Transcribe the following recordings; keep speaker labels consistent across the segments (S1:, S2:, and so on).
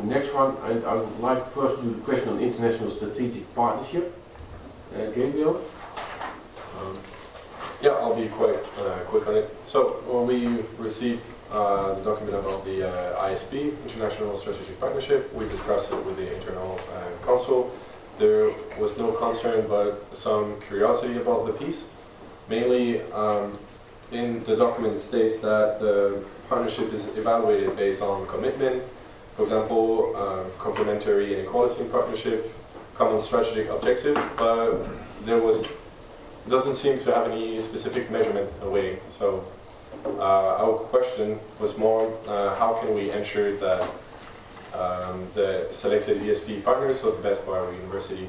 S1: the next one, and I would like first to do the question on international strategic partnership. Gabriel?
S2: Yeah, I'll be quite quick on it. So when we received the document about the ISP, International Strategic Partnership, we discussed it with the internal council. There was no concern but some curiosity about the piece. Mainly, in the document it states that the partnership is evaluated based on commitment. For example, complementary and equality partnership, common strategic objective, but doesn't seem to have any specific measurement away. So our question was more, how can we ensure that the selected ESP partners are the best for our university?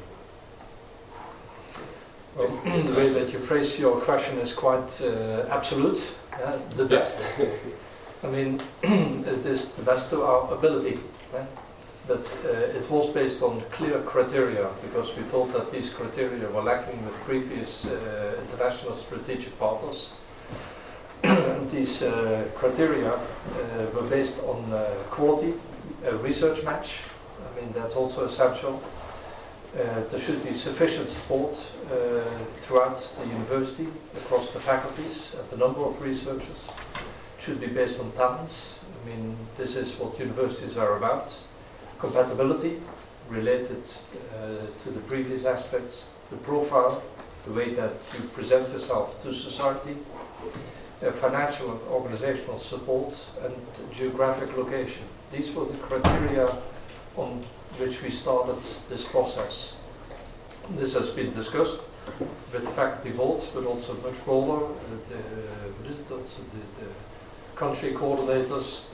S3: Well, the way that you phrase your question is quite absolute. The best. I mean, it is the best to our ability. But it was based on clear criteria, because we thought that these criteria were lacking with previous international strategic partners. And these criteria were based on quality, research match. I mean, that's also essential. There should be sufficient support throughout the university, across the faculties, and the number of researchers. It should be based on talents. I mean, this is what universities are about. Compatibility, related to the previous aspects, the profile, the way that you present yourself to society, financial and organizational support, and geographic location. These were the criteria on which we started this process. This has been discussed with the faculty boards, but also much broader, the country coordinators,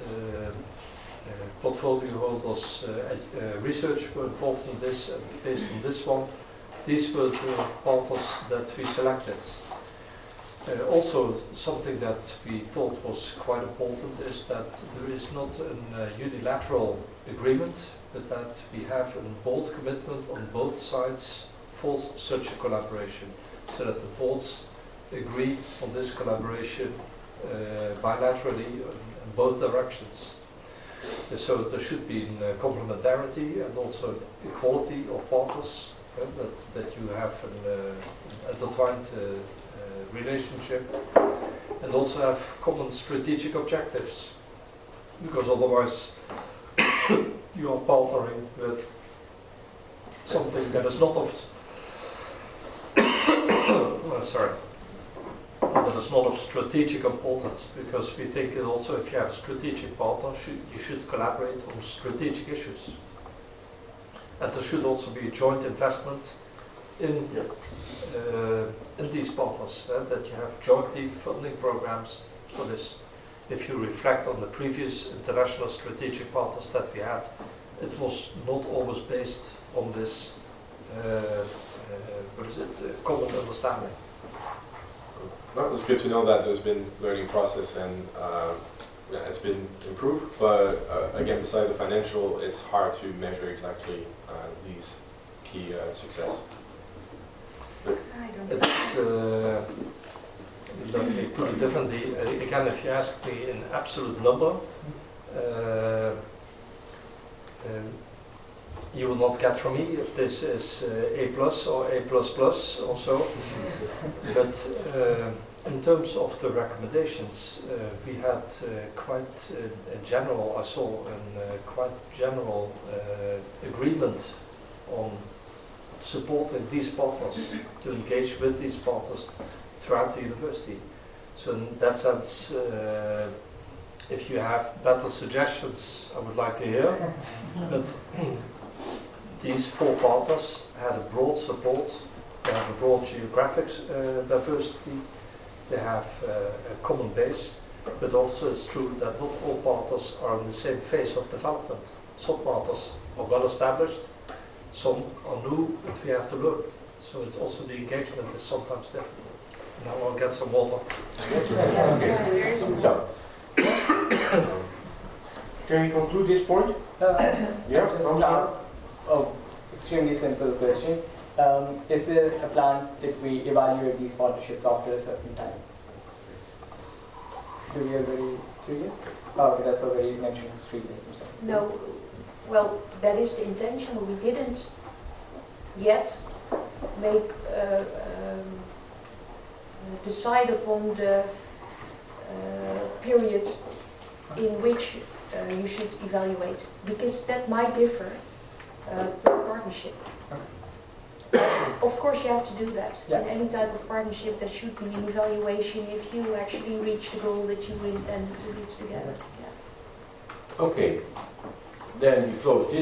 S3: portfolio holders, research were involved in this, and based on this one, these were the partners that we selected. Also, something that we thought was quite important is that there is not a unilateral agreement, but that we have a bold commitment on both sides for such a collaboration, so that the boards agree on this collaboration bilaterally in both directions. So there should be complementarity and also equality of partners, that you have an intertwined relationship, and also have common strategic objectives, because otherwise you are partnering with something that is not of that is not of strategic importance, because we think also if you have a strategic partner, you should collaborate on strategic issues. And there should also be a joint investment in these partners, that you have jointly funding programs for this. If you reflect on the previous international strategic partners that we had, it was not always based on this common understanding.
S2: Well, it's good to know that there's been learning process and it's been improved, but again, beside the financial, it's hard to measure exactly these key success.
S3: It's, let me put it differently. Again, if you ask me an absolute number, you will not get from me if this is A plus or A plus plus or so. But in terms of the recommendations, we had quite a general, I saw a quite general agreement on supporting these partners, to engage with these partners throughout the university. So in that sense, if you have better suggestions, I would like to hear. But these four partners had a broad support. They have a broad geographic diversity. They have a common base. But also it's true that not all partners are in the same phase of development. Some partners are well established. Some are new, and we have to learn. So it's also the engagement is sometimes different. Now I'll get some water.
S1: So, can you conclude this point?
S4: Yeah. Extremely simple question. Is there a plan that we evaluate these partnerships after a certain time? Do we have 3 years? Oh, okay, that's already mentioned, 3 years. I'm sorry.
S5: No, Well, that is the intention. We didn't yet make decide upon the period in which you should evaluate, because that might differ per partnership. Of course, you have to do that.
S4: Yeah.
S5: In any type of partnership, there should be an evaluation if you actually reach the goal that you intended to reach together. Yeah.
S1: Okay, then we close this.